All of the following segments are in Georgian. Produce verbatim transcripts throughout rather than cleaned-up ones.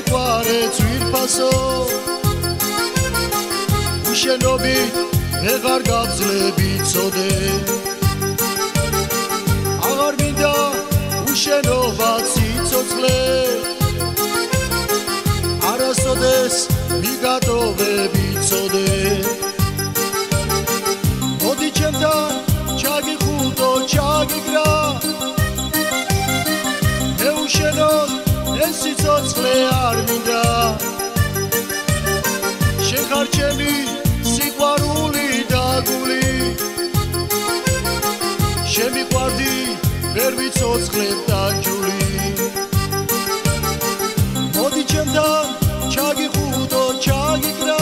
მიყვარე ძვირფასო უშენობით ეღარ გავძლები წოდე აღარ მინდა უშენობა ციცოცხლე არასოდეს მიგატოვები წოდე მოდი ჩემთან ჩაგიხუტო ჩაგიგრა ეუშენოთ ეს სიცოცხლე არ მინდა შენ ხარ ჩემი სიყვარული და გული შემიყვარდი ვერ ვიცოცხლებ დაგჯული მოდი ჩემთან ჩაგიხუტო ჩაგიგრა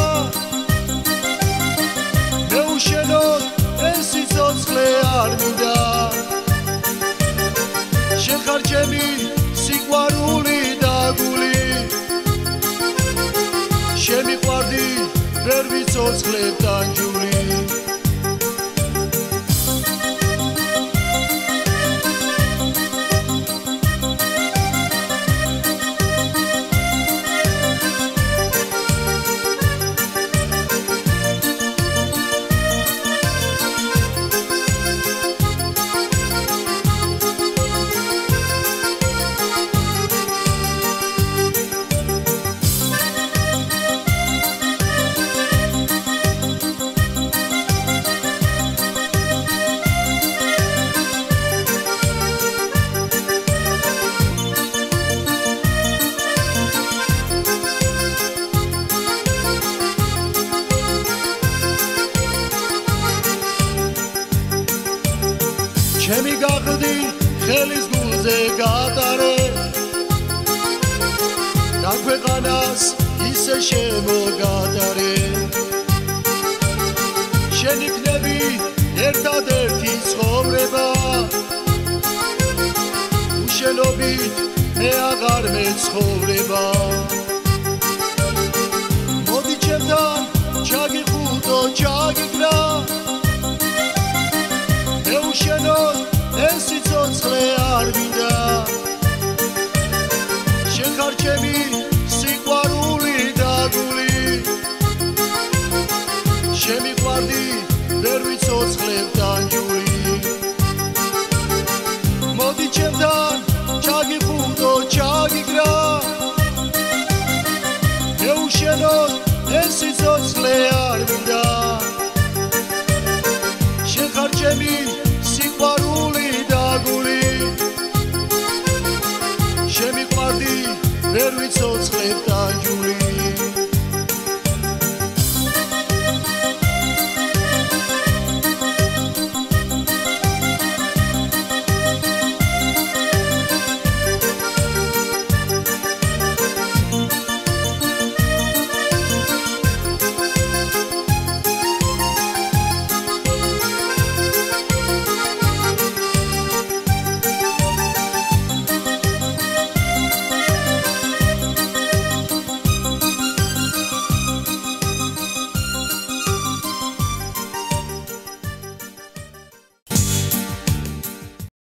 ეუშენოთ ეს სიცოცხლე არ მინდა შენ ხარ ჩემი სიყვარული და გული შემიყვარდი ვერ ვიცოცხლებ დაგჯული ჩემი გახდი ხელის გულზე გატარე და ქვეყანას ისე შემოგატარე შენ იქნები ერთადერთი ცხოვრება უშენობით მე აღარ მეცხოვრება მოდი ჩემთან ჩაგიხუტო ჩაგიგრა ეუშენოთ ეს სიცოცხლე არ მინდა შენ ხარ ჩემი სიყვარული და გული შემი